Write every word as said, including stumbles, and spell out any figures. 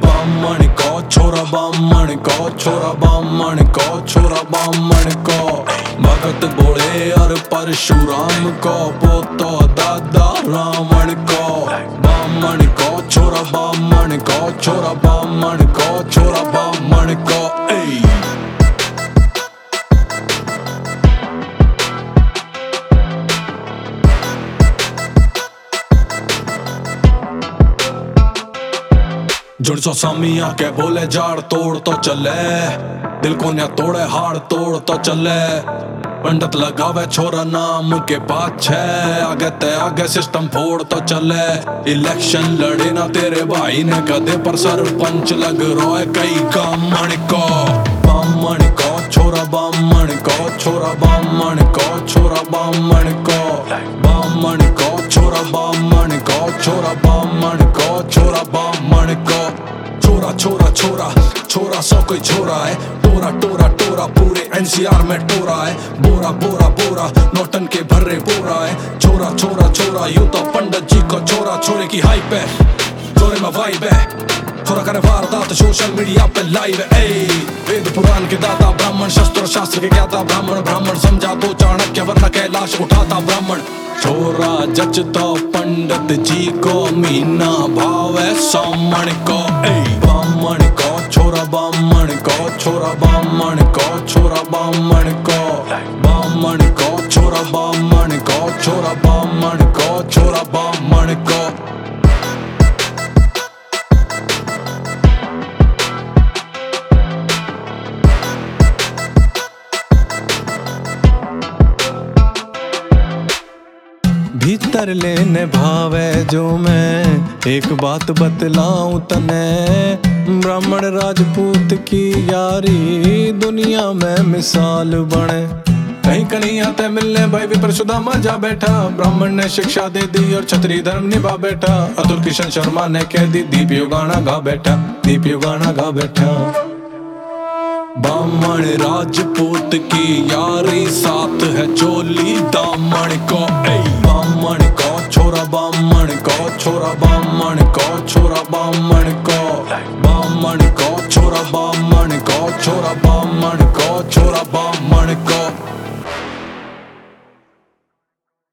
बामण को छोरा बामण को छोरा बामण को छोरा बामण को भगत बोले और परशुराम को पोतो दादा रावण को बामण को छोरा बामण को छोरा बामण को छोरा बामण को ए जुड़ सौ सामी आके बोले जाड़ तोड़ तो चले दिल को न्या तोड़े हाड़ तोड़ तो चले पंडित लगावे छोरा नाम के पाछे आगे ते आगे सिस्टम फोड़ तो चले इलेक्शन लड़े ना तेरे भाई ने कदे पर सरपंच लग रहा है कई बामण को बामण को छोरा बामण को छोरा बामण को छोरा बामण को बामण को छोरा बामण को छोरा बामण को छोरा बामण को छोरा छोरा छोरा छोरा सौ कोई छोरा है टोरा टोरा टोरा पूरे एनसीआर में टोरा है बोरा बोरा बोरा नोटन के भर्रे बोरा है छोरा छोरा छोरा यूं तो पंडित जी को छोरा छोरे की हाइप है छोरे में वाइब है छोरा करे वारदात सोशल मीडिया पे लाइव है ए वेद पुराण के दाता ब्राह्मण शस्त्र शास्त्र के ज्ञाता ब्राह्मण ब्राह्मण समझा तो चाणक्य वरना कैलाश उठाता ब्राह्मण छोरा जचता पंडित जी को मीना भाव है सामण को ए बामण को छोरा बामण को छोरा बामण को छोरा बामण को बामण को छोरा बामण को छोरा बामण को छोरा बामण को भीतर लेने भावे जो मैं एक बात बतलाऊं तने ब्राह्मण राजपूत की यारी दुनिया में मिसाल बने कहीं कहीं आते मिलने भाई भी परशुदा मजा बैठा ब्राह्मण ने शिक्षा दे दी और क्षत्रिय धर्म निभा बैठा अतुल किशन शर्मा ने कह दी दीपियो गाना गा बैठा दीपियो गाना गा बैठा बामण राजपूत की यारी साथ है चोली दामन को ए बामण को छोरा बामण को छोरा बामण को छोरा बामण को बामण को छोरा बामण को छोरा बामण को